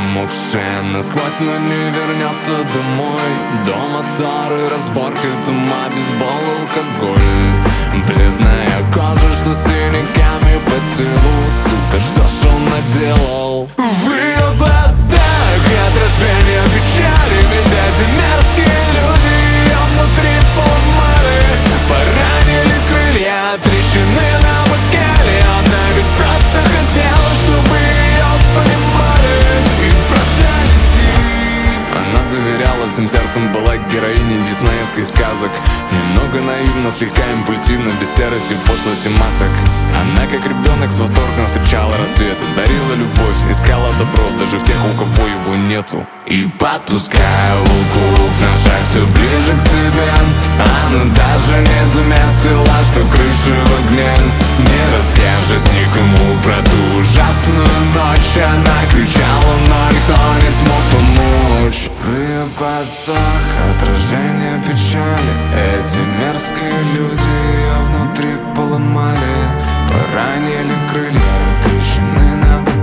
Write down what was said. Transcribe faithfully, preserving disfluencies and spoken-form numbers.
Промокшая насквозь, но не вернется домой. Дома ссоры, разборки, дома, бейсбол, алкоголь. Бледная кожа, что синяками по телу. Сука, что ж он наделал? В ее глазах отражение печали. Ведь эти мерзкие люди ее внутри поломали. Поранили крылья, трещины на бокале. Она ведь просто хотела, чтобы ее понимали и прощали. Она доверяла всем сердцем, была героиней диснеевских сказок. Немного наивно, слегка импульсивно, без серости, пошлости масок. Она как ребенок с восторгом встречала рассвет, дарила любовь, искала добро даже в тех, у кого его нету. И подпуская волков на шаг все ближе к себе, она даже не заметила, что крыша в огне. Не расскажет никому про ту ужасную ночь. Она кричала, но никто не смог помочь. В ее глазах отражение печали. Эти мерзкие люди ее внутри поломали. Поранили крылья, трещины на бокале.